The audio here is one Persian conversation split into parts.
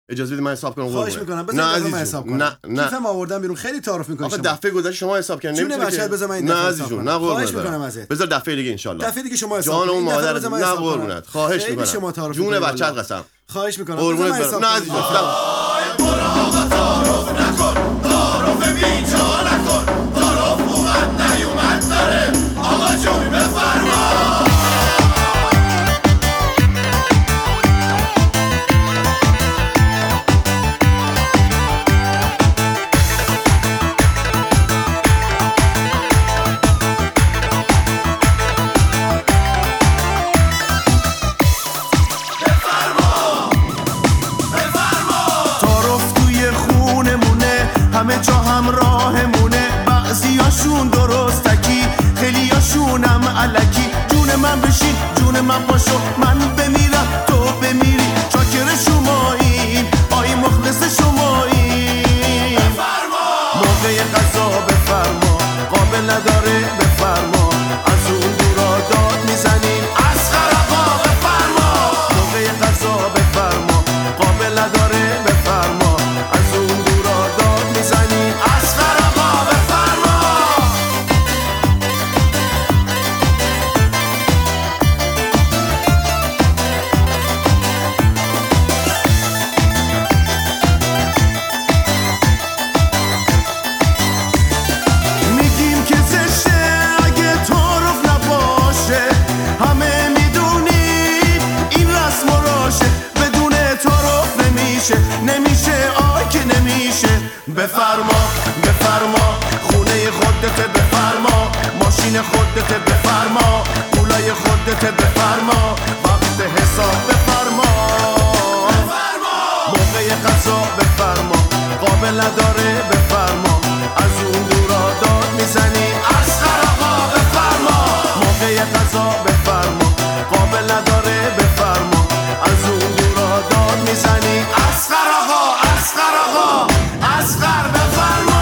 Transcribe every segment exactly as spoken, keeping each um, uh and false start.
اجازه بدید من حساب کنم. خواهش میکنم نه عزیز من حساب کنم. نه نه کیفم آوردم بیرون خیلی تعارف میکنی. آقا دفعه گذشته شما حساب کردین نمیتونی بچه‌ت بذار من این دفعه حساب کنم. نه خواهش میکنم ازت. بذار دفعه دیگه ان شاء الله. دفعه دیگه شما حساب جان و کنید. مادر نه قربونت. خواهش میکنم. جون بچه‌ت قسم. خواهش میکنم. قربونت برم. نه عزیز جان. برو آقا تعارف نکن، تعارف بیجا نکن، تعارف اومد نیومد داره، آقا جون بفرما. همه جا همراهمونه، بعضیاشون درستکی، خیلیاشونم الکی. جون من بشین، جون من پاشو، من بمیرم تو بمیری، چاکر شماییم، آی مخلص شماییم. موقع قضا بفرما، قابل نداره بفرما، از اون دورا داد میزنیم اصغر آقا بفرما. موقع قضا بفرما، قابل نداره بفرما، از اون دورا داد میزنیم اصغر آقا بفرما. میگیم که زشته اگه تعارف نباشه، همه میدونیم این رسم و راشه، بدون تعارف نمیشه، نمیشه آی که نمیشه. بفرما بفرما، خونه خودت بفرما، ماشین خودت بفرما، پولای خودت بفرما، وقت حساب بفرما. موقع قضا بفرما، قابل نداره بفرما، از اون دورا داد میزنی اصغر آقا بفرما. موقع قضا بفرما، قابل نداره بفرما، از اون دورا داد میزنی اصغر آقا اصغر آقا اصغر بفرما.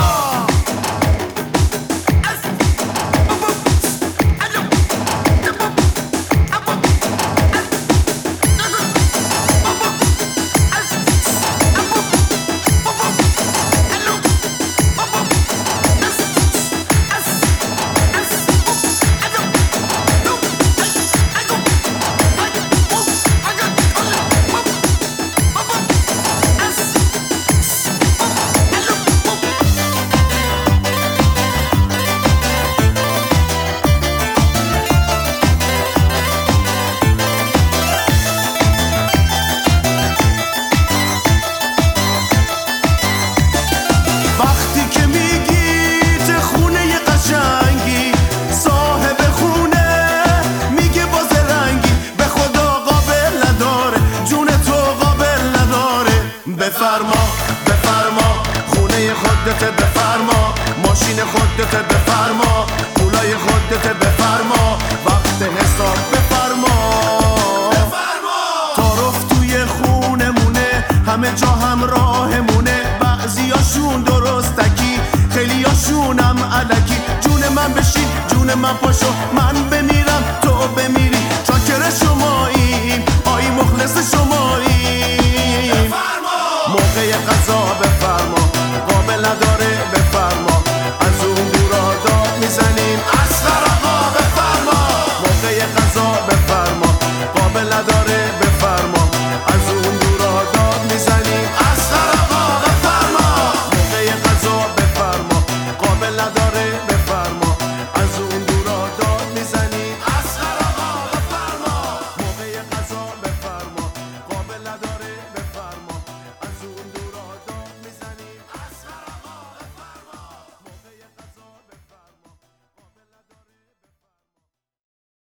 بفرما بفرما، خونه خودت بفرما، ماشین خودت بفرما، پولای خودت بفرما، وقت حساب بفرما. تعارف توی خونمونه، همه جا همراهمونه، بعضیاشون درستکی، خیلیاشونم الکی. جون من بشین، جون من پاشو، من بمیرم تو بمیری، چاکر شماییم، آی مخلص شماییم. موقع قضا بفرما، قابل نداره بفرما، از اون دورا داد میزنیم اصغر آقا بفرما. موقع قضا بفرما، قابل نداره بفرما، از اون دورا داد میزنیم اصغر آقا بفرما. موقع قضا بفرما، قابل نداره بفرما.